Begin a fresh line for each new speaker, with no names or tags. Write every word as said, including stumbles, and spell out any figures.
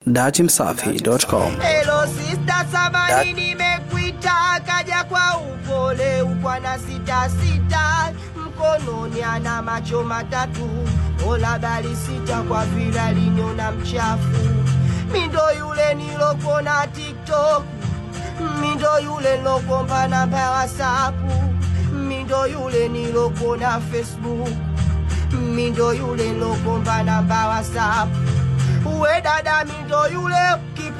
datimsafi dot com.
Hello sister samani nimekuita kaja kwa upole ukwana sita sita mkononi ana macho matatu ola bali sita kwa vila liniona mchafu mindo yule nilokona TikTok mindo yule nilokomba namba WhatsApp mindo yule nilokona Facebook mindo yule nilokomba namba WhatsApp uwe dada mindo yule